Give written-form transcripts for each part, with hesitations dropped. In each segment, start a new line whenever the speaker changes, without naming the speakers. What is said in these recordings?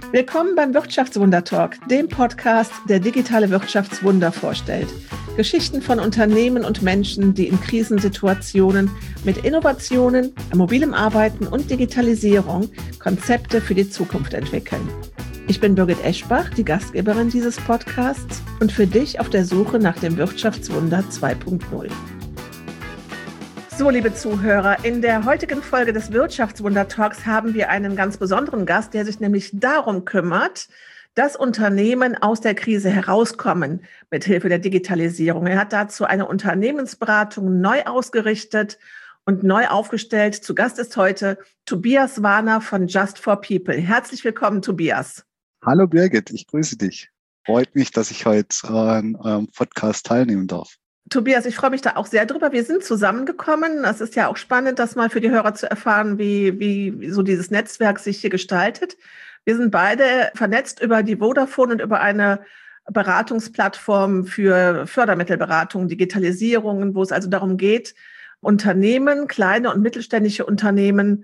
Willkommen beim Wirtschaftswunder-Talk, dem Podcast, der digitale Wirtschaftswunder vorstellt. Geschichten von Unternehmen und Menschen, die in Krisensituationen mit Innovationen, mobilem Arbeiten und Digitalisierung Konzepte für die Zukunft entwickeln. Ich bin Birgit Eschbach, die Gastgeberin dieses Podcasts und für dich auf der Suche nach dem Wirtschaftswunder 2.0. So, liebe Zuhörer, in der heutigen Folge des Wirtschaftswunder-Talks haben wir einen ganz besonderen Gast, der sich nämlich darum kümmert, dass Unternehmen aus der Krise herauskommen mit Hilfe der Digitalisierung. Er hat dazu eine Unternehmensberatung neu ausgerichtet und neu aufgestellt. Zu Gast ist heute Tobias Warner von Just for People. Herzlich willkommen, Tobias.
Hallo Birgit, ich grüße dich. Freut mich, dass ich heute an eurem Podcast teilnehmen darf.
Tobias, ich freue mich da auch sehr drüber. Wir sind zusammengekommen. Das ist ja auch spannend, das mal für die Hörer zu erfahren, wie so dieses Netzwerk sich hier gestaltet. Wir sind beide vernetzt über die Vodafone und über eine Beratungsplattform für Fördermittelberatung, Digitalisierungen, wo es also darum geht, Unternehmen, kleine und mittelständische Unternehmen,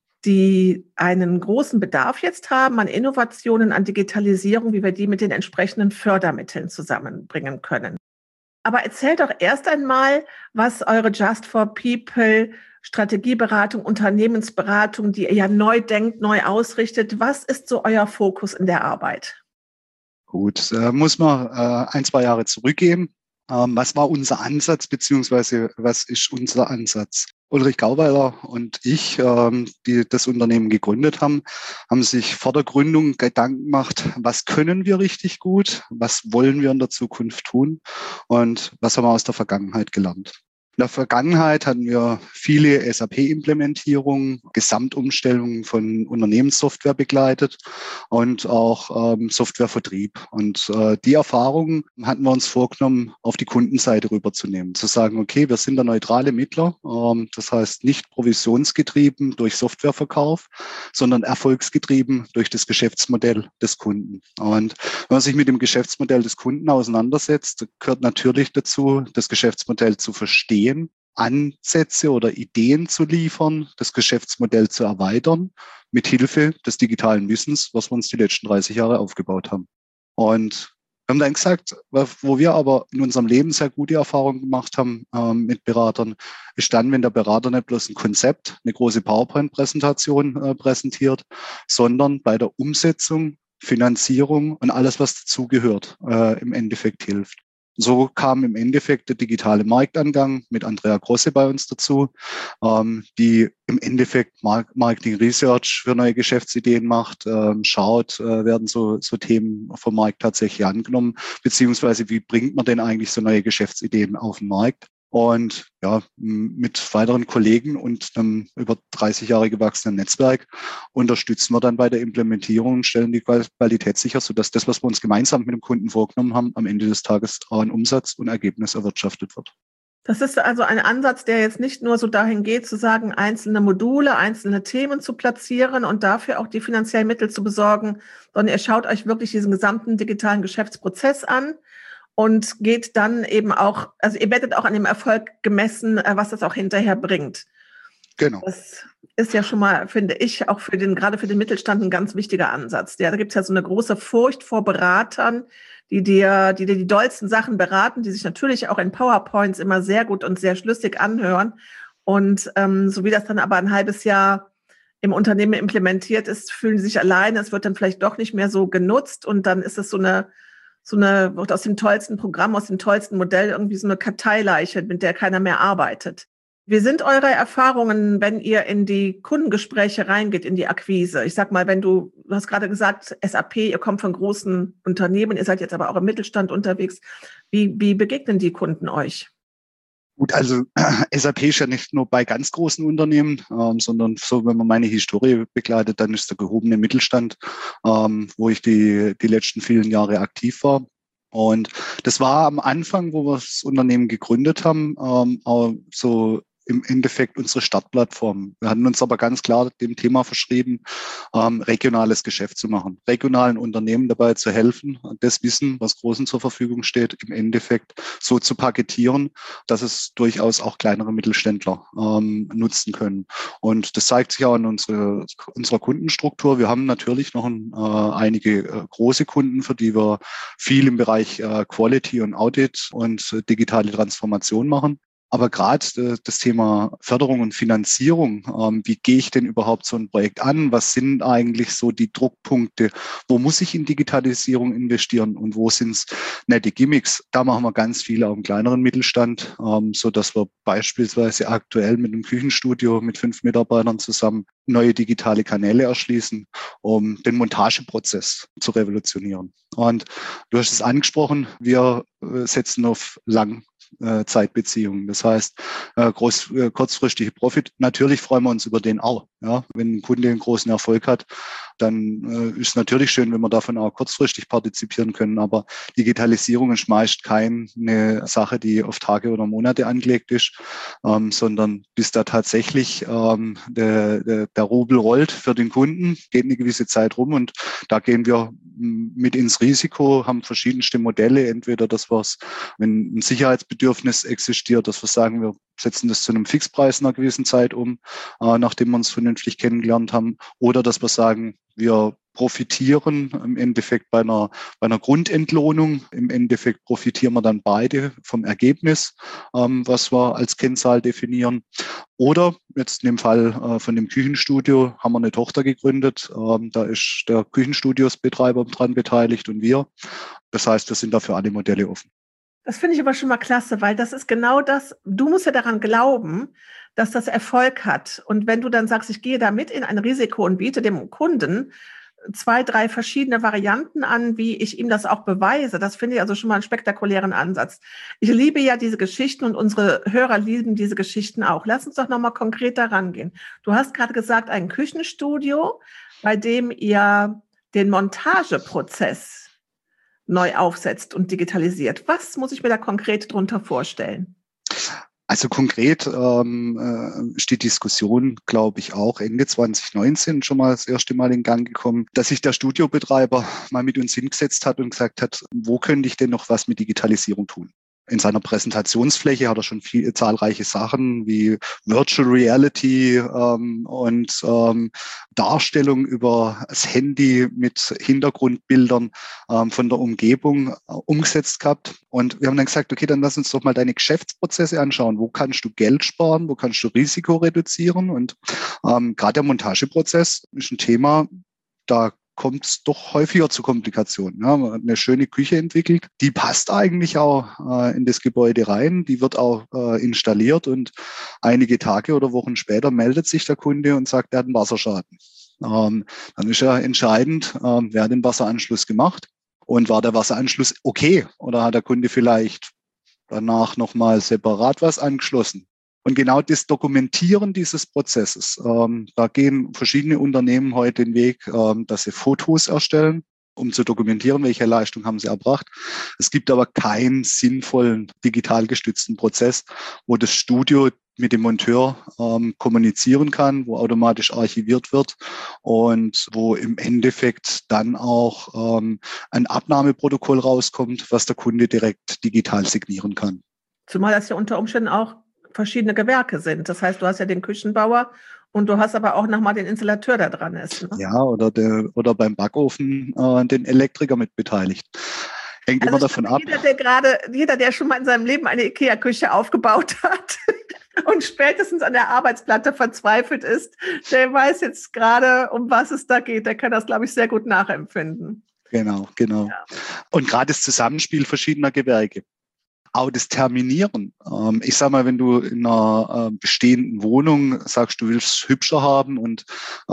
die einen großen Bedarf jetzt haben an Innovationen, an Digitalisierung, wie wir die mit den entsprechenden Fördermitteln zusammenbringen können. Aber erzählt doch erst einmal, was eure Just for People Strategieberatung, Unternehmensberatung, die ihr ja neu denkt, neu ausrichtet, was ist so euer Fokus in der Arbeit?
Gut, muss man 1-2 Jahre zurückgehen. Was war unser Ansatz, beziehungsweise was ist unser Ansatz? Ulrich Gauweiler und ich, die das Unternehmen gegründet haben, haben sich vor der Gründung Gedanken gemacht, was können wir richtig gut, was wollen wir in der Zukunft tun und was haben wir aus der Vergangenheit gelernt. In der Vergangenheit hatten wir viele SAP-Implementierungen, Gesamtumstellungen von Unternehmenssoftware begleitet und auch Softwarevertrieb. Und die Erfahrungen hatten wir uns vorgenommen, auf die Kundenseite rüberzunehmen. Zu sagen, okay, wir sind der neutrale Mittler, das heißt nicht provisionsgetrieben durch Softwareverkauf, sondern erfolgsgetrieben durch das Geschäftsmodell des Kunden. Und wenn man sich mit dem Geschäftsmodell des Kunden auseinandersetzt, gehört natürlich dazu, das Geschäftsmodell zu verstehen, Ansätze oder Ideen zu liefern, das Geschäftsmodell zu erweitern, mit Hilfe des digitalen Wissens, was wir uns die letzten 30 Jahre aufgebaut haben. Und wir haben dann gesagt, wo wir aber in unserem Leben sehr gute Erfahrungen gemacht haben mit Beratern, ist dann, wenn der Berater nicht bloß ein Konzept, eine große PowerPoint-Präsentation präsentiert, sondern bei der Umsetzung, Finanzierung und alles, was dazugehört, im Endeffekt hilft. So kam im Endeffekt der digitale Marktangang mit Andrea Grosse bei uns dazu, die im Endeffekt Marketing Research für neue Geschäftsideen macht, schaut, werden so Themen vom Markt tatsächlich angenommen, beziehungsweise wie bringt man denn eigentlich so neue Geschäftsideen auf den Markt? Und ja, mit weiteren Kollegen und einem über 30 Jahre gewachsenen Netzwerk unterstützen wir dann bei der Implementierung und stellen die Qualität sicher, sodass das, was wir uns gemeinsam mit dem Kunden vorgenommen haben, am Ende des Tages auch ein Umsatz und Ergebnis erwirtschaftet wird.
Das ist also ein Ansatz, der jetzt nicht nur so dahin geht, zu sagen, einzelne Module, einzelne Themen zu platzieren und dafür auch die finanziellen Mittel zu besorgen, sondern ihr schaut euch wirklich diesen gesamten digitalen Geschäftsprozess an und geht dann eben auch, also ihr werdet auch an dem Erfolg gemessen, was das auch hinterher bringt.
Genau.
Das ist ja schon mal, finde ich, auch gerade für den Mittelstand ein ganz wichtiger Ansatz. Da gibt es ja so eine große Furcht vor Beratern, die dir die dollsten Sachen beraten, die sich natürlich auch in PowerPoints immer sehr gut und sehr schlüssig anhören. Und so wie das dann aber ein halbes Jahr im Unternehmen implementiert ist, fühlen die sich alleine. Es wird dann vielleicht doch nicht mehr so genutzt und dann ist es wird aus dem tollsten Programm, aus dem tollsten Modell irgendwie so eine Karteileiche, mit der keiner mehr arbeitet. Wie sind eure Erfahrungen, wenn ihr in die Kundengespräche reingeht, in die Akquise? Ich sag mal, du hast gerade gesagt, SAP, ihr kommt von großen Unternehmen, ihr seid jetzt aber auch im Mittelstand unterwegs. Wie begegnen die Kunden euch?
Gut, also SAP ist ja nicht nur bei ganz großen Unternehmen, sondern so, wenn man meine Historie begleitet, dann ist der gehobene Mittelstand, wo ich die letzten vielen Jahre aktiv war. Und das war am Anfang, wo wir das Unternehmen gegründet haben, auch so im Endeffekt unsere Startplattform. Wir hatten uns aber ganz klar dem Thema verschrieben, regionales Geschäft zu machen, regionalen Unternehmen dabei zu helfen, das Wissen, was Großen zur Verfügung steht, im Endeffekt so zu paketieren, dass es durchaus auch kleinere Mittelständler nutzen können. Und das zeigt sich auch in unserer Kundenstruktur. Wir haben natürlich noch einige große Kunden, für die wir viel im Bereich Quality und Audit und digitale Transformation machen. Aber gerade das Thema Förderung und Finanzierung, wie gehe ich denn überhaupt so ein Projekt an? Was sind eigentlich so die Druckpunkte? Wo muss ich in Digitalisierung investieren und wo sind es nette Gimmicks? Da machen wir ganz viel auch im kleineren Mittelstand, so dass wir beispielsweise aktuell mit einem Küchenstudio mit 5 Mitarbeitern zusammen neue digitale Kanäle erschließen, um den Montageprozess zu revolutionieren. Und du hast es angesprochen, wir setzen auf Langzeitbeziehungen. Das heißt, kurzfristige Profit. Natürlich freuen wir uns über den auch. Ja? Wenn ein Kunde einen großen Erfolg hat, dann ist es natürlich schön, wenn wir davon auch kurzfristig partizipieren können. Aber Digitalisierung ist meist keine Sache, die auf Tage oder Monate angelegt ist, sondern bis da tatsächlich der Rubel rollt für den Kunden, geht eine gewisse Zeit rum und da gehen wir mit ins Risiko, haben verschiedenste Modelle, entweder dass wir es, wenn ein Sicherheitsbedürfnis existiert, dass wir sagen, wir setzen das zu einem Fixpreis in einer gewissen Zeit um, nachdem wir uns vernünftig kennengelernt haben, oder dass wir sagen, wir profitieren im Endeffekt bei einer Grundentlohnung. Im Endeffekt profitieren wir dann beide vom Ergebnis, was wir als Kennzahl definieren. Oder jetzt in dem Fall von dem Küchenstudio haben wir eine Tochter gegründet. Da ist der Küchenstudiosbetreiber dran beteiligt und wir. Das heißt, wir sind da für alle Modelle offen.
Das finde ich aber schon mal klasse, weil das ist genau das, du musst ja daran glauben, dass das Erfolg hat. Und wenn du dann sagst, ich gehe da mit in ein Risiko und biete dem Kunden 2, 3 verschiedene Varianten an, wie ich ihm das auch beweise, das finde ich also schon mal einen spektakulären Ansatz. Ich liebe ja diese Geschichten und unsere Hörer lieben diese Geschichten auch. Lass uns doch nochmal konkret daran gehen. Du hast gerade gesagt, ein Küchenstudio, bei dem ihr den Montageprozess neu aufsetzt und digitalisiert. Was muss ich mir da konkret drunter vorstellen?
Also konkret ist die Diskussion, glaube ich, auch Ende 2019 schon mal das erste Mal in Gang gekommen, dass sich der Studiobetreiber mal mit uns hingesetzt hat und gesagt hat, wo könnte ich denn noch was mit Digitalisierung tun? In seiner Präsentationsfläche hat er schon zahlreiche Sachen wie Virtual Reality und Darstellung über das Handy mit Hintergrundbildern von der Umgebung umgesetzt gehabt. Und wir haben dann gesagt, okay, dann lass uns doch mal deine Geschäftsprozesse anschauen. Wo kannst du Geld sparen? Wo kannst du Risiko reduzieren? Und gerade der Montageprozess ist ein Thema, da kommt es doch häufiger zu Komplikationen. Ja, man hat eine schöne Küche entwickelt, die passt eigentlich auch in das Gebäude rein, die wird auch installiert und einige Tage oder Wochen später meldet sich der Kunde und sagt, er hat einen Wasserschaden. Dann ist ja entscheidend, wer hat den Wasseranschluss gemacht und war der Wasseranschluss okay oder hat der Kunde vielleicht danach nochmal separat was angeschlossen? Und genau das Dokumentieren dieses Prozesses, da gehen verschiedene Unternehmen heute den Weg, dass sie Fotos erstellen, um zu dokumentieren, welche Leistung haben sie erbracht. Es gibt aber keinen sinnvollen digital gestützten Prozess, wo das Studio mit dem Monteur kommunizieren kann, wo automatisch archiviert wird und wo im Endeffekt dann auch ein Abnahmeprotokoll rauskommt, was der Kunde direkt digital signieren kann.
Zumal das ja unter Umständen auch verschiedene Gewerke sind. Das heißt, du hast ja den Küchenbauer und du hast aber auch nochmal den Installateur, der dran ist. Ne?
Ja, oder beim Backofen den Elektriker mit beteiligt. Hängt immer davon ab.
Jeder, der schon mal in seinem Leben eine IKEA-Küche aufgebaut hat und spätestens an der Arbeitsplatte verzweifelt ist, der weiß jetzt gerade, um was es da geht. Der kann das, glaube ich, sehr gut nachempfinden.
Genau. Ja. Und gerade das Zusammenspiel verschiedener Gewerke. Auch das Terminieren. Ich sag mal, wenn du in einer bestehenden Wohnung sagst, du willst es hübscher haben und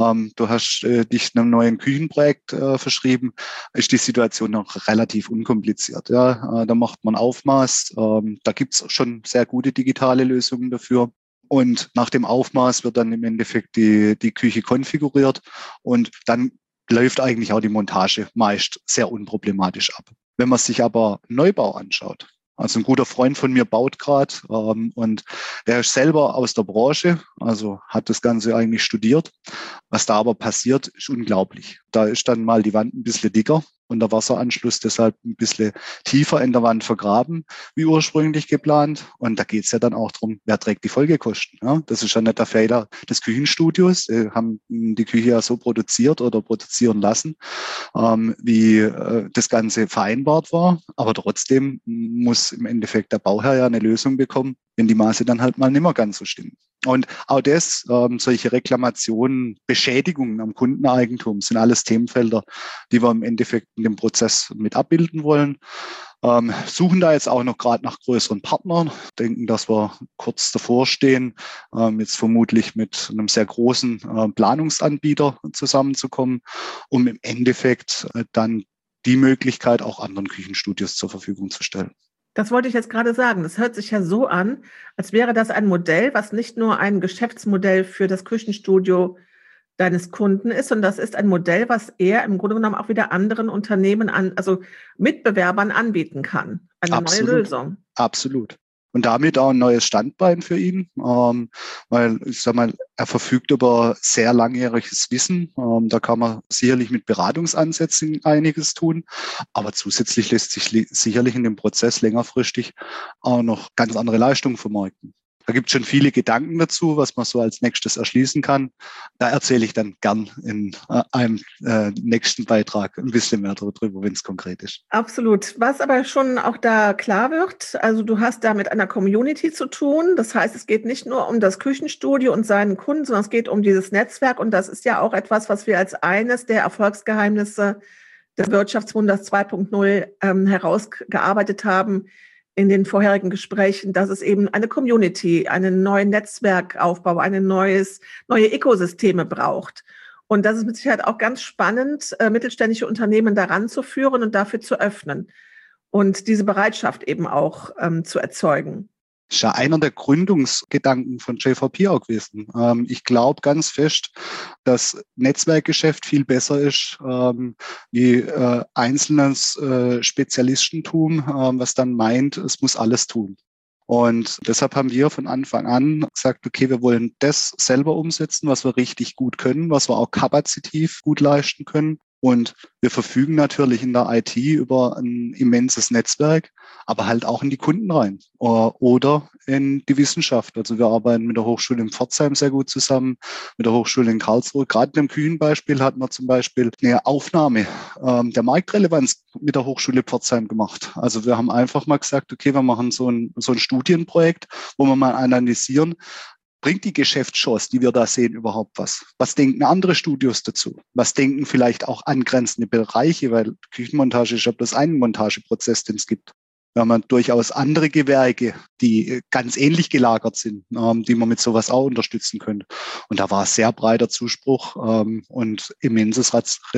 du hast dich einem neuen Küchenprojekt verschrieben, ist die Situation noch relativ unkompliziert. Ja? Da macht man Aufmaß. Da gibt's schon sehr gute digitale Lösungen dafür. Und nach dem Aufmaß wird dann im Endeffekt die Küche konfiguriert und dann läuft eigentlich auch die Montage meist sehr unproblematisch ab. Wenn man sich aber Neubau anschaut, Also ein guter Freund von mir baut gerade und der ist selber aus der Branche, also hat das Ganze eigentlich studiert. Was da aber passiert, ist unglaublich. Da ist dann mal die Wand ein bisschen dicker und der Wasseranschluss deshalb ein bisschen tiefer in der Wand vergraben, wie ursprünglich geplant. Und da geht es ja dann auch darum, wer trägt die Folgekosten. Ja? Das ist ja nicht der Fehler des Küchenstudios. Sie haben die Küche ja so produziert oder produzieren lassen, wie das Ganze vereinbart war. Aber trotzdem muss im Endeffekt der Bauherr ja eine Lösung bekommen, wenn die Maße dann halt mal nicht mehr ganz so stimmen. Und auch das, solche Reklamationen, Beschädigungen am Kundeneigentum sind alles Themenfelder, die wir im Endeffekt in dem Prozess mit abbilden wollen. Suchen da jetzt auch noch gerade nach größeren Partnern, denken, dass wir kurz davor stehen, jetzt vermutlich mit einem sehr großen Planungsanbieter zusammenzukommen, um im Endeffekt dann die Möglichkeit auch anderen Küchenstudios zur Verfügung zu stellen.
Das wollte ich jetzt gerade sagen. Das hört sich ja so an, als wäre das ein Modell, was nicht nur ein Geschäftsmodell für das Küchenstudio deines Kunden ist, sondern das ist ein Modell, was er im Grunde genommen auch wieder anderen Unternehmen also Mitbewerbern anbieten kann. Eine
Absolut.
neue Lösung.
Absolut. Und damit auch ein neues Standbein für ihn, weil ich sag mal, er verfügt über sehr langjähriges Wissen. Da kann man sicherlich mit Beratungsansätzen einiges tun, aber zusätzlich lässt sich sicherlich in dem Prozess längerfristig auch noch ganz andere Leistungen vermarkten. Da gibt es schon viele Gedanken dazu, was man so als nächstes erschließen kann. Da erzähle ich dann gern in einem nächsten Beitrag ein bisschen mehr darüber, wenn es konkret ist.
Absolut. Was aber schon auch da klar wird, also du hast da mit einer Community zu tun. Das heißt, es geht nicht nur um das Küchenstudio und seinen Kunden, sondern es geht um dieses Netzwerk. Und das ist ja auch etwas, was wir als eines der Erfolgsgeheimnisse des Wirtschaftswunders 2.0 herausgearbeitet haben in den vorherigen Gesprächen, dass es eben eine Community, einen neuen Netzwerkaufbau, neue Ökosysteme braucht. Und das ist mit Sicherheit auch ganz spannend, mittelständische Unternehmen daran zu führen und dafür zu öffnen und diese Bereitschaft eben auch zu erzeugen.
Das ist ja einer der Gründungsgedanken von JVP auch gewesen. Ich glaube ganz fest, dass Netzwerkgeschäft viel besser ist wie einzelnes Spezialistentum, was dann meint, es muss alles tun. Und deshalb haben wir von Anfang an gesagt, okay, wir wollen das selber umsetzen, was wir richtig gut können, was wir auch kapazitiv gut leisten können. Und wir verfügen natürlich in der IT über ein immenses Netzwerk, aber halt auch in die Kunden rein oder in die Wissenschaft. Also wir arbeiten mit der Hochschule in Pforzheim sehr gut zusammen, mit der Hochschule in Karlsruhe. Gerade im Küchenbeispiel hatten wir zum Beispiel eine Aufnahme der Marktrelevanz mit der Hochschule Pforzheim gemacht. Also wir haben einfach mal gesagt, okay, wir machen so ein Studienprojekt, wo wir mal analysieren, bringt die Geschäftschance, die wir da sehen, überhaupt was? Was denken andere Studios dazu? Was denken vielleicht auch angrenzende Bereiche? Weil Küchenmontage ist ja bloß ein Montageprozess, den es gibt. Wir haben durchaus andere Gewerke, die ganz ähnlich gelagert sind, die man mit sowas auch unterstützen könnte. Und da war sehr breiter Zuspruch und immenses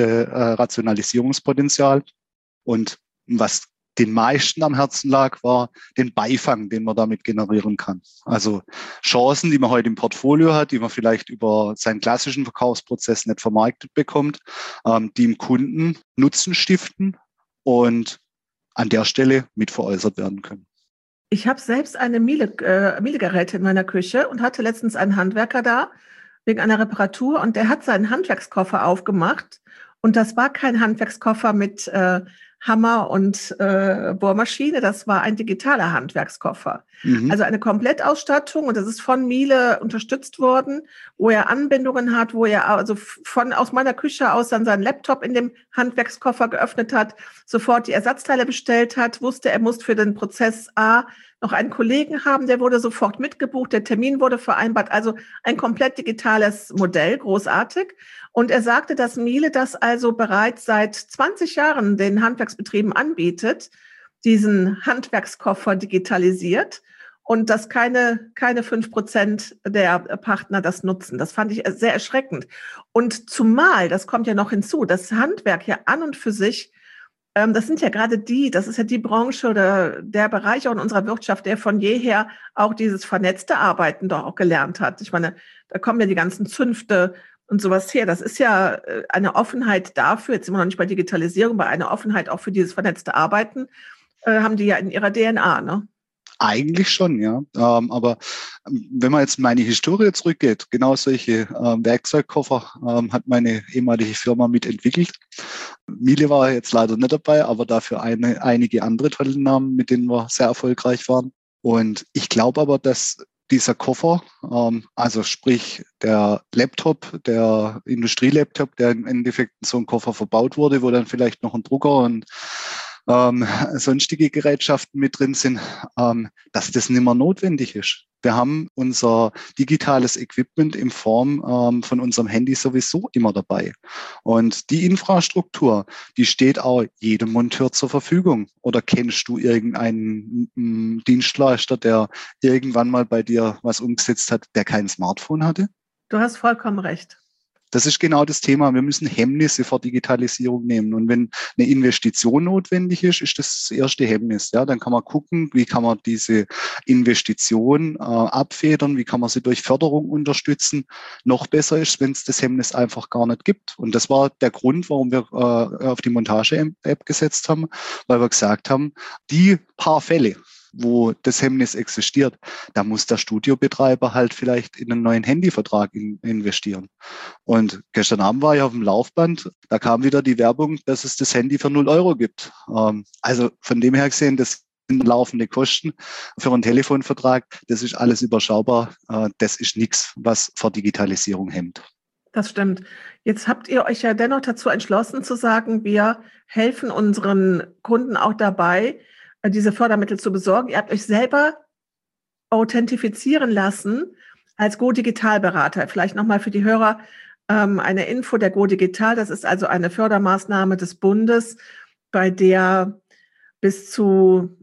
Rationalisierungspotenzial. Und was den meisten am Herzen lag, war den Beifang, den man damit generieren kann. Also Chancen, die man heute im Portfolio hat, die man vielleicht über seinen klassischen Verkaufsprozess nicht vermarktet bekommt, die im Kunden Nutzen stiften und an der Stelle mit veräußert werden können.
Ich habe selbst eine Miele-Geräte in meiner Küche und hatte letztens einen Handwerker da wegen einer Reparatur und der hat seinen Handwerkskoffer aufgemacht und das war kein Handwerkskoffer mit Hammer und Bohrmaschine, das war ein digitaler Handwerkskoffer. Also eine Komplettausstattung und das ist von Miele unterstützt worden, wo er Anbindungen hat, wo er also aus meiner Küche aus dann seinen Laptop in dem Handwerkskoffer geöffnet hat, sofort die Ersatzteile bestellt hat, wusste, er muss für den Prozess A noch einen Kollegen haben, der wurde sofort mitgebucht, der Termin wurde vereinbart, also ein komplett digitales Modell, großartig. Und er sagte, dass Miele das also bereits seit 20 Jahren den Handwerksbetrieben anbietet, diesen Handwerkskoffer digitalisiert und dass keine 5% der Partner das nutzen. Das fand ich sehr erschreckend. Und zumal, das kommt ja noch hinzu, das Handwerk ja an und für sich, das sind ja gerade das ist ja die Branche oder der Bereich auch in unserer Wirtschaft, der von jeher auch dieses vernetzte Arbeiten doch auch gelernt hat. Ich meine, da kommen ja die ganzen Zünfte und sowas her. Das ist ja eine Offenheit dafür, jetzt sind wir noch nicht bei Digitalisierung, bei einer Offenheit auch für dieses vernetzte Arbeiten, haben die ja in ihrer DNA, ne?
Eigentlich schon, ja. Aber wenn man jetzt in meine Historie zurückgeht, genau solche Werkzeugkoffer hat meine ehemalige Firma mitentwickelt. Miele war jetzt leider nicht dabei, aber dafür einige andere tolle Namen, mit denen wir sehr erfolgreich waren. Und ich glaube aber, dass dieser Koffer, also sprich der Laptop, der Industrielaptop, der im Endeffekt in so einen Koffer verbaut wurde, wo dann vielleicht noch ein Drucker und sonstige Gerätschaften mit drin sind, dass das nicht mehr notwendig ist. Wir haben unser digitales Equipment in Form von unserem Handy sowieso immer dabei. Und die Infrastruktur, die steht auch jedem Monteur zur Verfügung. Oder kennst du irgendeinen Dienstleister, der irgendwann mal bei dir was umgesetzt hat, der kein Smartphone hatte?
Du hast vollkommen recht.
Das ist genau das Thema. Wir müssen Hemmnisse vor Digitalisierung nehmen. Und wenn eine Investition notwendig ist, ist das erste Hemmnis. Ja, dann kann man gucken, wie kann man diese Investition abfedern, wie kann man sie durch Förderung unterstützen. Noch besser ist, wenn es das Hemmnis einfach gar nicht gibt. Und das war der Grund, warum wir auf die Montage-App gesetzt haben, weil wir gesagt haben, die paar Fälle, wo das Hemmnis existiert, da muss der Studiobetreiber halt vielleicht in einen neuen Handyvertrag investieren. Und gestern Abend war ich auf dem Laufband, da kam wieder die Werbung, dass es das Handy für 0 Euro gibt. Also von dem her gesehen, das sind laufende Kosten für einen Telefonvertrag, das ist alles überschaubar. Das ist nichts, was vor Digitalisierung hemmt.
Das stimmt. Jetzt habt ihr euch ja dennoch dazu entschlossen zu sagen, wir helfen unseren Kunden auch dabei, diese Fördermittel zu besorgen. Ihr habt euch selber authentifizieren lassen als Go-Digital-Berater. Vielleicht nochmal für die Hörer eine Info der Go-Digital. Das ist also eine Fördermaßnahme des Bundes, bei der bis zu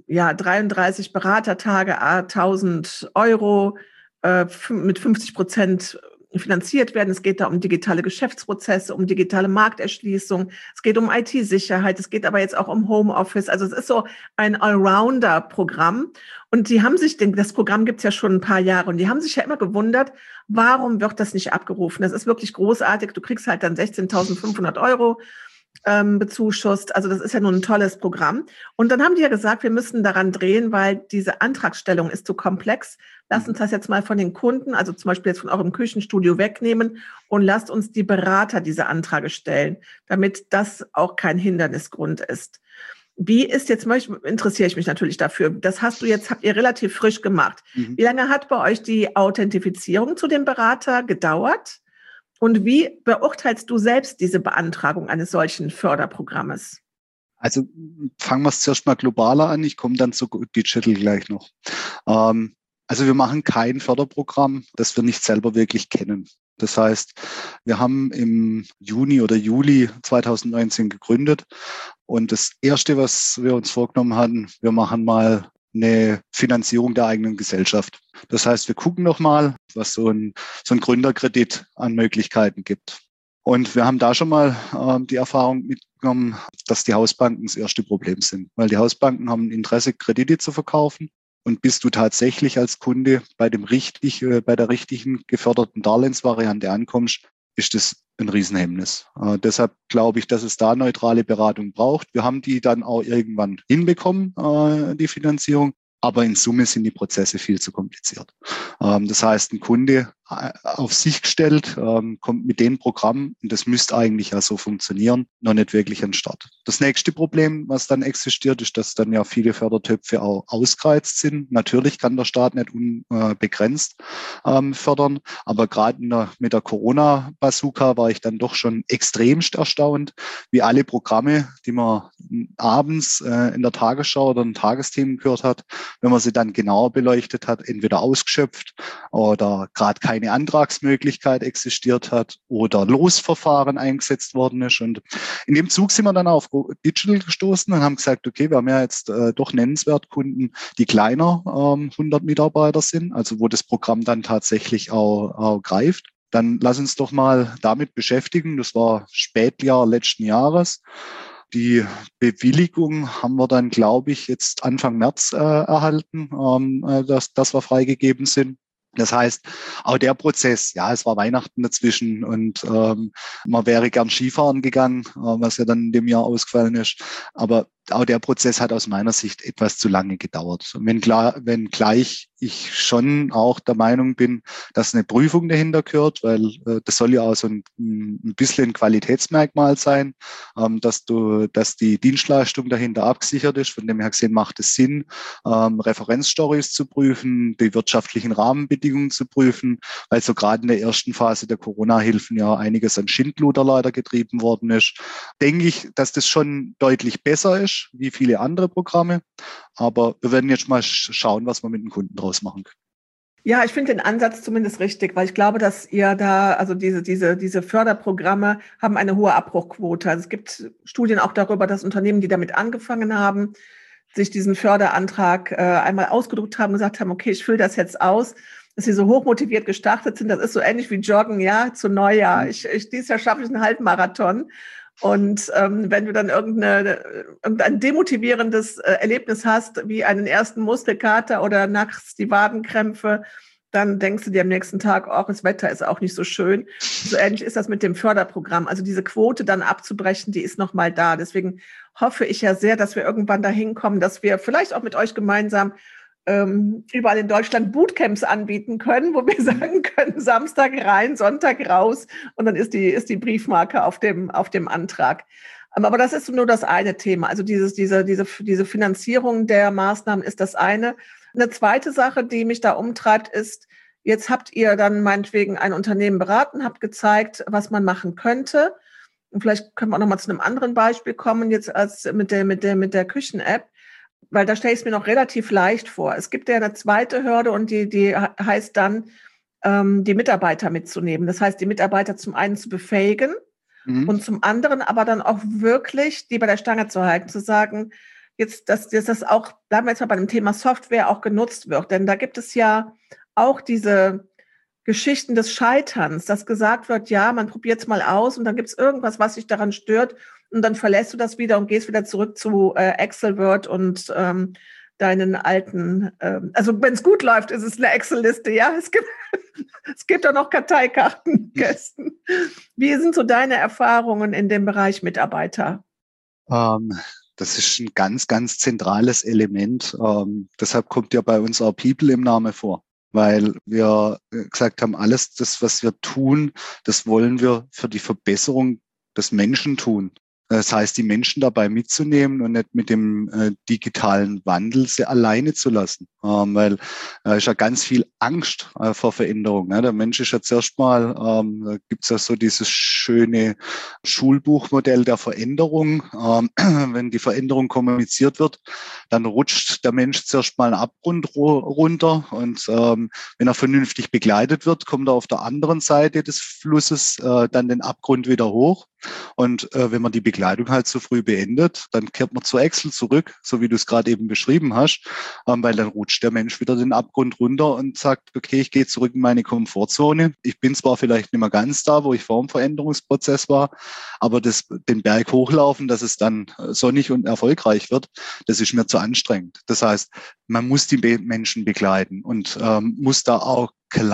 33 Beratertage, 1.000 Euro mit 50% finanziert werden. Es geht da um digitale Geschäftsprozesse, um digitale Markterschließung. Es geht um IT-Sicherheit. Es geht aber jetzt auch um Homeoffice. Also es ist so ein Allrounder-Programm. Und die haben sich, das Programm gibt es ja schon ein paar Jahre, und die haben sich ja immer gewundert, warum wird das nicht abgerufen? Das ist wirklich großartig. Du kriegst halt dann 16.500 Euro bezuschusst. Also das ist ja nun ein tolles Programm. Und dann haben die ja gesagt, wir müssen daran drehen, weil diese Antragstellung ist zu komplex. Lasst uns das jetzt mal von den Kunden, also zum Beispiel jetzt von eurem Küchenstudio wegnehmen, und lasst uns die Berater diese Anträge stellen, damit das auch kein Hindernisgrund ist. Wie ist jetzt, interessiere ich mich natürlich dafür, habt ihr relativ frisch gemacht. Wie lange hat bei euch die Authentifizierung zu dem Berater gedauert? Und wie beurteilst du selbst diese Beantragung eines solchen Förderprogrammes?
Also fangen wir es zuerst mal globaler an. Ich komme dann zu Digital gleich noch. Also wir machen kein Förderprogramm, das wir nicht selber wirklich kennen. Das heißt, wir haben im Juni oder Juli 2019 gegründet. Und das Erste, was wir uns vorgenommen hatten, wir machen mal eine Finanzierung der eigenen Gesellschaft. Das heißt, wir gucken nochmal, was so ein Gründerkredit an Möglichkeiten gibt. Und wir haben da schon mal die Erfahrung mitgenommen, dass die Hausbanken das erste Problem sind. Weil die Hausbanken haben ein Interesse, Kredite zu verkaufen. Und bis du tatsächlich als Kunde bei der richtigen geförderten Darlehensvariante ankommst, ist das ein Riesenhemmnis. Deshalb glaube ich, dass es da neutrale Beratung braucht. Wir haben die dann auch irgendwann hinbekommen, die Finanzierung. Aber in Summe sind die Prozesse viel zu kompliziert. Das heißt, ein Kunde auf sich gestellt, kommt mit dem Programm, und das müsste eigentlich ja so funktionieren, noch nicht wirklich an den Start. Das nächste Problem, was dann existiert, ist, dass dann ja viele Fördertöpfe auch ausgereizt sind. Natürlich kann der Staat nicht unbegrenzt fördern, aber gerade mit der Corona-Bazooka war ich dann doch schon extremst erstaunt, wie alle Programme, die man abends in der Tagesschau oder in Tagesthemen gehört hat, wenn man sie dann genauer beleuchtet hat, entweder ausgeschöpft oder gerade keine Antragsmöglichkeit existiert hat oder Losverfahren eingesetzt worden ist. Und in dem Zug sind wir dann auf Digital gestoßen und haben gesagt, okay, wir haben ja jetzt doch nennenswert Kunden, die kleiner 100 Mitarbeiter sind, also wo das Programm dann tatsächlich auch greift. Dann lass uns doch mal damit beschäftigen. Das war Spätjahr letzten Jahres. Die Bewilligung haben wir dann, glaube ich, jetzt Anfang März erhalten, dass wir freigegeben sind. Das heißt, auch der Prozess, ja, es war Weihnachten dazwischen und man wäre gern Skifahren gegangen, was ja dann in dem Jahr ausgefallen ist. Aber auch der Prozess hat aus meiner Sicht etwas zu lange gedauert. Und wenngleich ich schon auch der Meinung bin, dass eine Prüfung dahinter gehört, weil das soll ja auch so ein bisschen ein Qualitätsmerkmal sein, dass die Dienstleistung dahinter abgesichert ist. Von dem her gesehen macht es Sinn, Referenzstories zu prüfen, die wirtschaftlichen Rahmenbedingungen zu prüfen, weil so gerade in der ersten Phase der Corona-Hilfen ja einiges an Schindluder leider getrieben worden ist. Denke ich, dass das schon deutlich besser ist, wie viele andere Programme. Aber wir werden jetzt mal schauen, was wir mit den Kunden draus machen können.
Ja, ich finde den Ansatz zumindest richtig, weil ich glaube, dass ihr da, also diese Förderprogramme haben eine hohe Abbruchquote. Also es gibt Studien auch darüber, dass Unternehmen, die damit angefangen haben, sich diesen Förderantrag einmal ausgedruckt haben, gesagt haben, okay, ich fülle das jetzt aus, dass sie so hochmotiviert gestartet sind. Das ist so ähnlich wie Joggen, ja, zu Neujahr. Dieses Jahr schaffe ich einen Halbmarathon. Und wenn du dann irgendein demotivierendes Erlebnis hast, wie einen ersten Muskelkater oder nachts die Wadenkrämpfe, dann denkst du dir am nächsten Tag, oh, das Wetter ist auch nicht so schön. So ähnlich ist das mit dem Förderprogramm. Also diese Quote dann abzubrechen, die ist noch mal da. Deswegen hoffe ich ja sehr, dass wir irgendwann dahin kommen, dass wir vielleicht auch mit euch gemeinsam überall in Deutschland Bootcamps anbieten können, wo wir sagen können, Samstag rein, Sonntag raus und dann ist die Briefmarke auf dem Antrag. Aber das ist nur das eine Thema. Also diese Finanzierung der Maßnahmen ist das eine. Eine zweite Sache, die mich da umtreibt, ist, jetzt habt ihr dann meinetwegen ein Unternehmen beraten, habt gezeigt, was man machen könnte. Und vielleicht können wir auch noch mal zu einem anderen Beispiel kommen, jetzt als mit der Küchen-App. Weil da stelle ich es mir noch relativ leicht vor. Es gibt ja eine zweite Hürde und die heißt dann, die Mitarbeiter mitzunehmen. Das heißt, die Mitarbeiter zum einen zu befähigen und zum anderen aber dann auch wirklich die bei der Stange zu halten, zu sagen, dass das auch, bleiben wir jetzt mal bei dem Thema Software, auch genutzt wird. Denn da gibt es ja auch diese Geschichten des Scheiterns, dass gesagt wird, ja, man probiert es mal aus und dann gibt es irgendwas, was sich daran stört. Und dann verlässt du das wieder und gehst wieder zurück zu Excel, Word und deinen alten, also wenn es gut läuft, ist es eine Excel-Liste, ja. Es gibt auch noch Karteikartenkästen. Wie sind so deine Erfahrungen in dem Bereich Mitarbeiter?
Das ist ein ganz, ganz zentrales Element. Deshalb kommt ja bei uns auch People im Namen vor. Weil wir gesagt haben, alles das, was wir tun, das wollen wir für die Verbesserung des Menschen tun. Das heißt, die Menschen dabei mitzunehmen und nicht mit dem digitalen Wandel sie alleine zu lassen. Weil da ist ja ganz viel Angst vor Veränderung. Ne? Der Mensch ist ja zuerst mal, da gibt's ja so dieses schöne Schulbuchmodell der Veränderung. Wenn die Veränderung kommuniziert wird, dann rutscht der Mensch zuerst mal einen Abgrund runter. Und wenn er vernünftig begleitet wird, kommt er auf der anderen Seite des Flusses dann den Abgrund wieder hoch. Und wenn man die Begleitung halt zu früh beendet, dann kehrt man zu Excel zurück, so wie du es gerade eben beschrieben hast, weil dann rutscht der Mensch wieder den Abgrund runter und sagt, okay, ich gehe zurück in meine Komfortzone. Ich bin zwar vielleicht nicht mehr ganz da, wo ich vor dem Veränderungsprozess war, aber den Berg hochlaufen, dass es dann sonnig und erfolgreich wird, das ist mir zu anstrengend. Das heißt, man muss die Menschen begleiten und muss da auch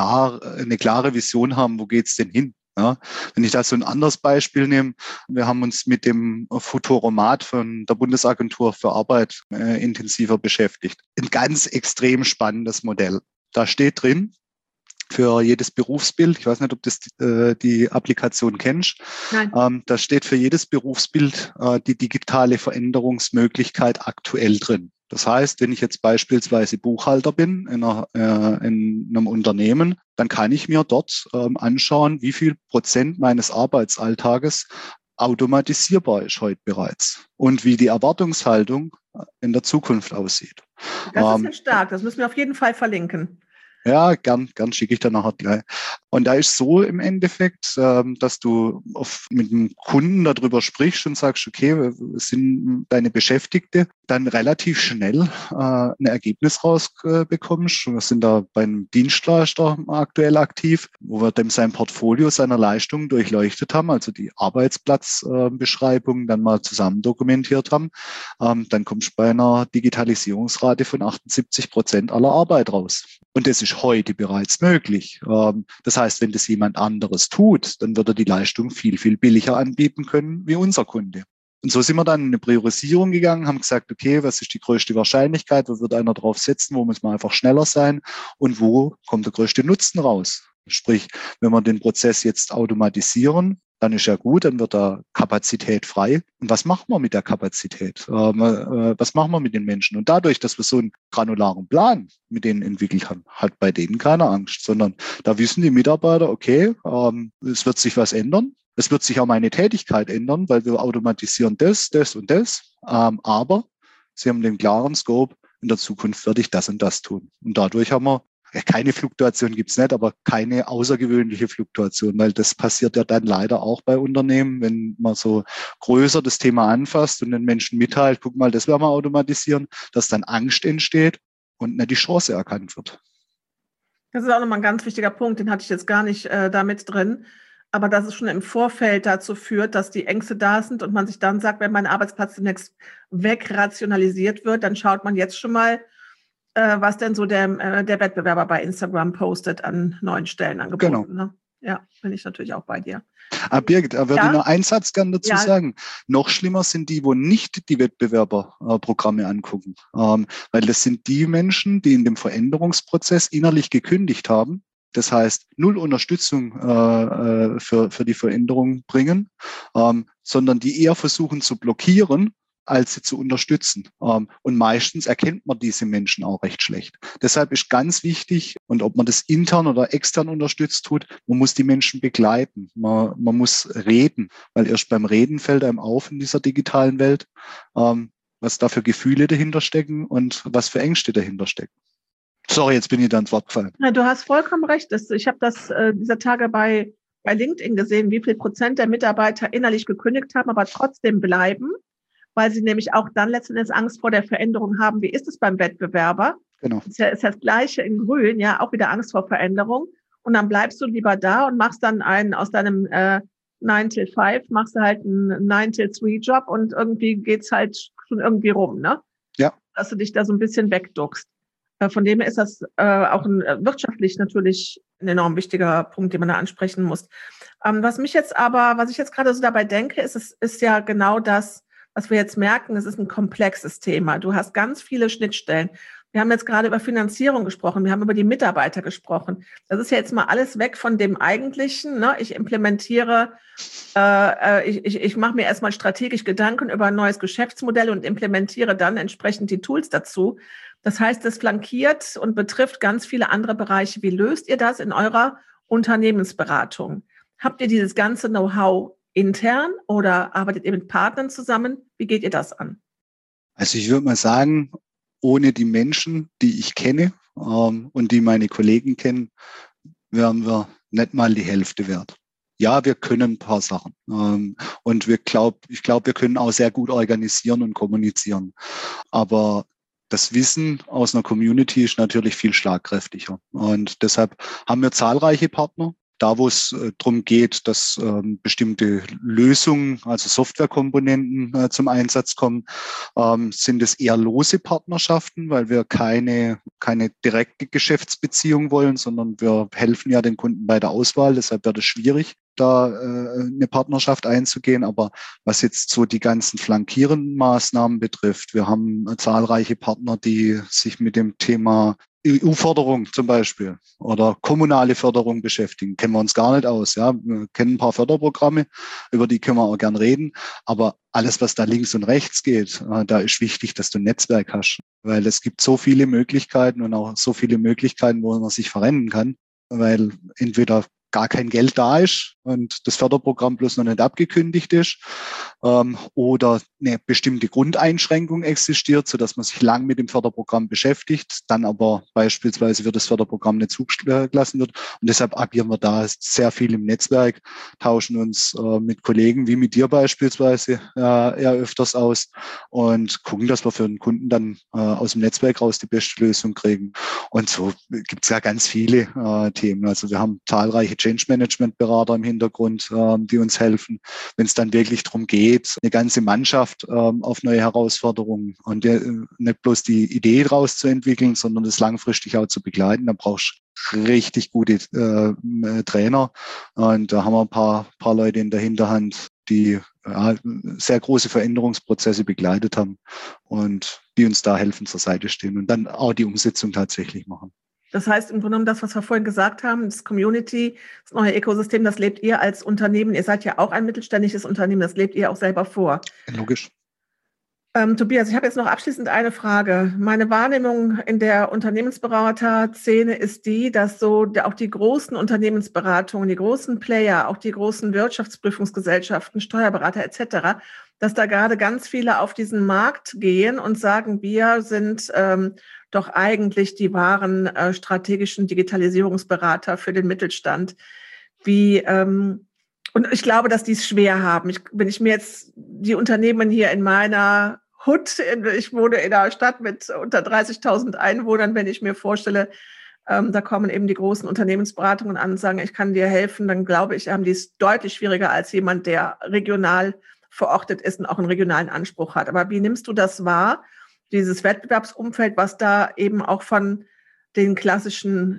eine klare Vision haben, wo geht's denn hin? Ja, wenn ich da so ein anderes Beispiel nehme, wir haben uns mit dem Futoromat von der Bundesagentur für Arbeit intensiver beschäftigt. Ein ganz extrem spannendes Modell. Da steht drin, für jedes Berufsbild, ich weiß nicht, ob du die Applikation kennst, da steht für jedes Berufsbild die digitale Veränderungsmöglichkeit aktuell drin. Das heißt, wenn ich jetzt beispielsweise Buchhalter bin in einem Unternehmen, dann kann ich mir dort anschauen, wie viel Prozent meines Arbeitsalltages automatisierbar ist heute bereits und wie die Erwartungshaltung in der Zukunft aussieht.
Das ist ja stark, das müssen wir auf jeden Fall verlinken.
Ja, gern schicke ich dann nachher gleich. Und da ist so im Endeffekt, dass du mit dem Kunden darüber sprichst und sagst, okay, was sind deine Beschäftigte, dann relativ schnell ein Ergebnis rausbekommst. Wir sind da beim Dienstleister aktuell aktiv, wo wir dem sein Portfolio seiner Leistungen durchleuchtet haben, also die Arbeitsplatzbeschreibung dann mal zusammen dokumentiert haben. Dann kommst du bei einer Digitalisierungsrate von 78% aller Arbeit raus. Und das ist heute bereits möglich. Das heißt, wenn das jemand anderes tut, dann wird er die Leistung viel, viel billiger anbieten können wie unser Kunde. Und so sind wir dann in eine Priorisierung gegangen, haben gesagt, okay, was ist die größte Wahrscheinlichkeit, wo wird einer drauf setzen, wo muss man einfach schneller sein und wo kommt der größte Nutzen raus? Sprich, wenn wir den Prozess jetzt automatisieren, dann ist ja gut, dann wird da Kapazität frei. Und was machen wir mit der Kapazität? Was machen wir mit den Menschen? Und dadurch, dass wir so einen granularen Plan mit denen entwickelt haben, hat bei denen keine Angst, sondern da wissen die Mitarbeiter, okay, es wird sich was ändern. Es wird sich auch meine Tätigkeit ändern, weil wir automatisieren das und das. Aber sie haben den klaren Scope, in der Zukunft werde ich das und das tun. Und dadurch haben wir keine Fluktuation gibt's nicht, aber keine außergewöhnliche Fluktuation, weil das passiert ja dann leider auch bei Unternehmen, wenn man so größer das Thema anfasst und den Menschen mitteilt, guck mal, das werden wir automatisieren, dass dann Angst entsteht und nicht die Chance erkannt wird.
Das ist auch nochmal ein ganz wichtiger Punkt, den hatte ich jetzt gar nicht da mit drin, aber dass es schon im Vorfeld dazu führt, dass die Ängste da sind und man sich dann sagt, wenn mein Arbeitsplatz demnächst wegrationalisiert wird, dann schaut man jetzt schon mal, was denn so der Wettbewerber bei Instagram postet an neuen Stellenangeboten.
Genau.
Ne? Ja, bin ich natürlich auch bei dir.
Birgit, da würde ich noch einen Satz gerne dazu sagen. Noch schlimmer sind die, wo nicht die Wettbewerberprogramme angucken. Weil das sind die Menschen, die in dem Veränderungsprozess innerlich gekündigt haben. Das heißt, null Unterstützung für die Veränderung bringen, sondern die eher versuchen zu blockieren, als sie zu unterstützen. Und meistens erkennt man diese Menschen auch recht schlecht. Deshalb ist ganz wichtig, und ob man das intern oder extern unterstützt tut, man muss die Menschen begleiten. Man muss reden, weil erst beim Reden fällt einem auf in dieser digitalen Welt, was da für Gefühle dahinter stecken und was für Ängste dahinter stecken. Sorry, jetzt bin ich da ins Wort gefallen.
Ja, du hast vollkommen recht. Ich habe das dieser Tage bei LinkedIn gesehen, wie viel % der Mitarbeiter innerlich gekündigt haben, aber trotzdem bleiben, weil sie nämlich auch dann letztendlich Angst vor der Veränderung haben. Wie ist es beim Wettbewerber?
Genau.
Ist das Gleiche in Grün, ja, auch wieder Angst vor Veränderung. Und dann bleibst du lieber da und machst dann aus deinem 9 till 5, machst du halt einen 9 till 3 Job und irgendwie geht's halt schon irgendwie rum, ne?
Ja.
Dass du dich da so ein bisschen wegduckst. Von dem her ist das auch wirtschaftlich natürlich ein enorm wichtiger Punkt, den man da ansprechen muss. Was ich jetzt gerade so dabei denke, ist ja genau das, was wir jetzt merken, es ist ein komplexes Thema. Du hast ganz viele Schnittstellen. Wir haben jetzt gerade über Finanzierung gesprochen, wir haben über die Mitarbeiter gesprochen. Das ist ja jetzt mal alles weg von dem Eigentlichen. Ne? Ich implementiere, ich mache mir erstmal strategisch Gedanken über ein neues Geschäftsmodell und implementiere dann entsprechend die Tools dazu. Das heißt, es flankiert und betrifft ganz viele andere Bereiche. Wie löst ihr das in eurer Unternehmensberatung? Habt ihr dieses ganze Know-how intern oder arbeitet ihr mit Partnern zusammen? Wie geht ihr das an?
Also ich würde mal sagen, ohne die Menschen, die ich kenne und die meine Kollegen kennen, wären wir nicht mal die Hälfte wert. Ja, wir können ein paar Sachen und ich glaube, wir können auch sehr gut organisieren und kommunizieren. Aber das Wissen aus einer Community ist natürlich viel schlagkräftiger. Und deshalb haben wir zahlreiche Partner. Da, wo es darum geht, dass bestimmte Lösungen, also Softwarekomponenten zum Einsatz kommen, sind es eher lose Partnerschaften, weil wir keine direkte Geschäftsbeziehung wollen, sondern wir helfen ja den Kunden bei der Auswahl. Deshalb wird es schwierig, da eine Partnerschaft einzugehen. Aber was jetzt so die ganzen flankierenden Maßnahmen betrifft, wir haben zahlreiche Partner, die sich mit dem Thema EU-Förderung zum Beispiel oder kommunale Förderung beschäftigen. Kennen wir uns gar nicht aus. Ja, wir kennen ein paar Förderprogramme, über die können wir auch gern reden. Aber alles, was da links und rechts geht, da ist wichtig, dass du ein Netzwerk hast. Weil es gibt so viele Möglichkeiten und auch so viele Möglichkeiten, wo man sich verrennen kann. Weil entweder gar kein Geld da ist und das Förderprogramm bloß noch nicht abgekündigt ist oder eine bestimmte Grundeinschränkung existiert, sodass man sich lang mit dem Förderprogramm beschäftigt, dann aber beispielsweise für das Förderprogramm nicht zugelassen wird. Und deshalb agieren wir da sehr viel im Netzwerk, tauschen uns mit Kollegen wie mit dir beispielsweise eher öfters aus und gucken, dass wir für den Kunden dann aus dem Netzwerk raus die beste Lösung kriegen. Und so gibt es ja ganz viele Themen. Also wir haben zahlreiche Change-Management-Berater im Hintergrund, die uns helfen, wenn es dann wirklich darum geht, eine ganze Mannschaft auf neue Herausforderungen und nicht bloß die Idee daraus zu entwickeln, sondern das langfristig auch zu begleiten. Da brauchst du richtig gute Trainer und da haben wir ein paar Leute in der Hinterhand, die sehr große Veränderungsprozesse begleitet haben und die uns da helfen, zur Seite stehen und dann auch die Umsetzung tatsächlich machen.
Das heißt im Grunde genommen das, was wir vorhin gesagt haben, das Community, das neue Ökosystem, das lebt ihr als Unternehmen. Ihr seid ja auch ein mittelständisches Unternehmen, das lebt ihr auch selber vor.
Logisch.
Tobias, ich habe jetzt noch abschließend eine Frage. Meine Wahrnehmung in der Unternehmensberater-Szene ist die, dass so auch die großen Unternehmensberatungen, die großen Player, auch die großen Wirtschaftsprüfungsgesellschaften, Steuerberater etc., dass da gerade ganz viele auf diesen Markt gehen und sagen, wir sind doch eigentlich die wahren strategischen Digitalisierungsberater für den Mittelstand. Und ich glaube, dass die es schwer haben. Wenn ich mir jetzt die Unternehmen hier in meiner Hood, ich wohne in einer Stadt mit unter 30.000 Einwohnern, wenn ich mir vorstelle, da kommen eben die großen Unternehmensberatungen an und sagen, ich kann dir helfen, dann glaube ich, haben die es deutlich schwieriger als jemand, der regional verortet ist und auch einen regionalen Anspruch hat. Aber wie nimmst du das wahr, dieses Wettbewerbsumfeld, was da eben auch von den klassischen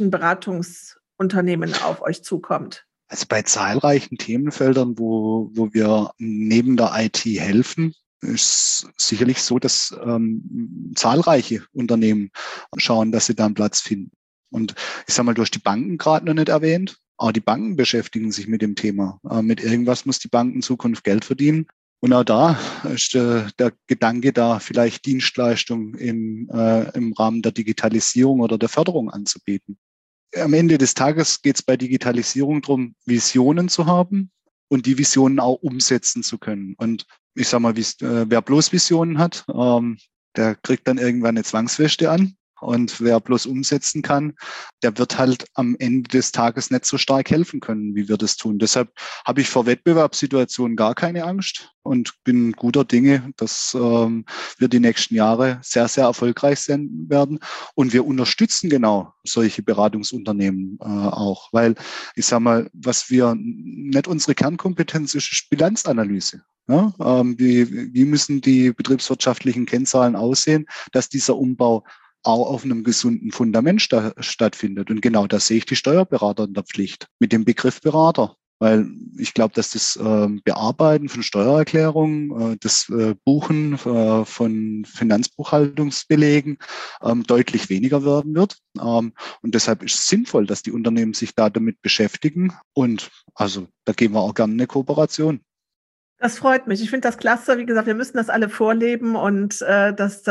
Beratungsunternehmen auf euch zukommt?
Also bei zahlreichen Themenfeldern, wo wir neben der IT helfen, ist sicherlich so, dass zahlreiche Unternehmen schauen, dass sie da einen Platz finden. Und ich sage mal, du hast die Banken gerade noch nicht erwähnt. Auch die Banken beschäftigen sich mit dem Thema. Mit irgendwas muss die Bank in Zukunft Geld verdienen. Und auch da ist der Gedanke da, vielleicht Dienstleistungen im Rahmen der Digitalisierung oder der Förderung anzubieten. Am Ende des Tages geht es bei Digitalisierung darum, Visionen zu haben und die Visionen auch umsetzen zu können. Und ich sage mal, wer bloß Visionen hat, der kriegt dann irgendwann eine Zwangsweste an. Und wer bloß umsetzen kann, der wird halt am Ende des Tages nicht so stark helfen können, wie wir das tun. Deshalb habe ich vor Wettbewerbssituationen gar keine Angst und bin guter Dinge, dass wir die nächsten Jahre sehr, sehr erfolgreich sein werden. Und wir unterstützen genau solche Beratungsunternehmen auch, weil ich sage mal, was wir nicht unsere Kernkompetenz ist Bilanzanalyse. Ja, wie müssen die betriebswirtschaftlichen Kennzahlen aussehen, dass dieser Umbau auch auf einem gesunden Fundament stattfindet. Und genau da sehe ich die Steuerberater in der Pflicht mit dem Begriff Berater. Weil ich glaube, dass das Bearbeiten von Steuererklärungen, das Buchen von Finanzbuchhaltungsbelegen deutlich weniger werden wird. Und deshalb ist es sinnvoll, dass die Unternehmen sich da damit beschäftigen. Und also da gehen wir auch gerne in eine Kooperation.
Das freut mich. Ich finde das klasse. Wie gesagt, wir müssen das alle vorleben und dass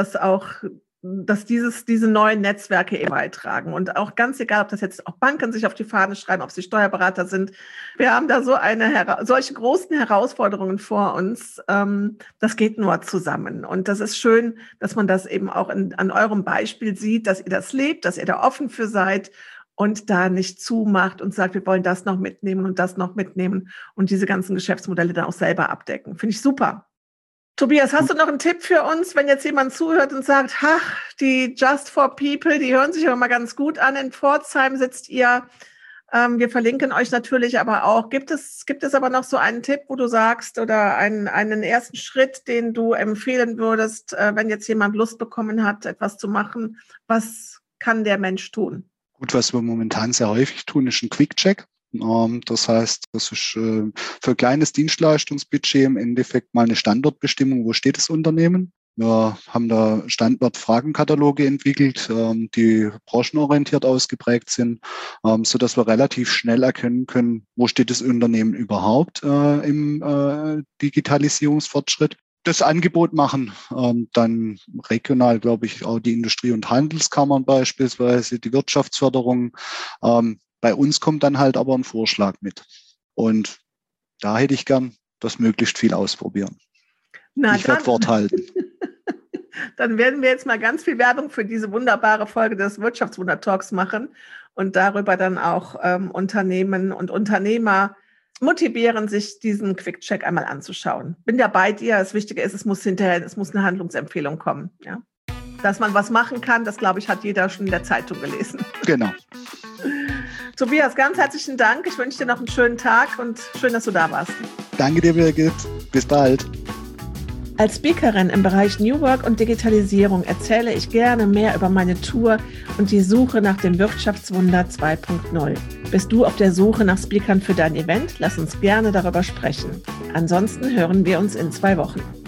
diese neuen Netzwerke eben beitragen. Und auch ganz egal, ob das jetzt auch Banken sich auf die Fahne schreiben, ob sie Steuerberater sind. Wir haben da solche großen Herausforderungen vor uns. Das geht nur zusammen. Und das ist schön, dass man das eben auch an eurem Beispiel sieht, dass ihr das lebt, dass ihr da offen für seid und da nicht zumacht und sagt, wir wollen das noch mitnehmen und das noch mitnehmen und diese ganzen Geschäftsmodelle dann auch selber abdecken. Finde ich super. Tobias, hast du noch einen Tipp für uns, wenn jetzt jemand zuhört und sagt, die Just for People, die hören sich aber mal ganz gut an. In Pforzheim sitzt ihr. Wir verlinken euch natürlich aber auch. Gibt es aber noch so einen Tipp, wo du sagst, oder einen ersten Schritt, den du empfehlen würdest, wenn jetzt jemand Lust bekommen hat, etwas zu machen? Was kann der Mensch tun?
Gut, was wir momentan sehr häufig tun, ist ein Quick-Check. Das heißt, das ist für ein kleines Dienstleistungsbudget im Endeffekt mal eine Standortbestimmung, wo steht das Unternehmen. Wir haben da Standortfragenkataloge entwickelt, die branchenorientiert ausgeprägt sind, sodass wir relativ schnell erkennen können, wo steht das Unternehmen überhaupt im Digitalisierungsfortschritt. Das Angebot machen, dann regional, glaube ich, auch die Industrie- und Handelskammern beispielsweise, die Wirtschaftsförderung. Bei uns kommt dann halt aber ein Vorschlag mit. Und da hätte ich gern das möglichst viel ausprobieren. Ich werde Wort halten.
Dann werden wir jetzt mal ganz viel Werbung für diese wunderbare Folge des Wirtschaftswunder-Talks machen und darüber dann auch Unternehmen und Unternehmer motivieren, sich diesen Quick-Check einmal anzuschauen. Bin ja bei dir. Das Wichtige ist, es muss eine Handlungsempfehlung kommen. Ja? Dass man was machen kann, das, glaube ich, hat jeder schon in der Zeitung gelesen.
Genau.
Tobias, ganz herzlichen Dank. Ich wünsche dir noch einen schönen Tag und schön, dass du da warst.
Danke dir, Birgit. Bis bald.
Als Speakerin im Bereich New Work und Digitalisierung erzähle ich gerne mehr über meine Tour und die Suche nach dem Wirtschaftswunder 2.0. Bist du auf der Suche nach Speakern für dein Event? Lass uns gerne darüber sprechen. Ansonsten hören wir uns in 2 Wochen.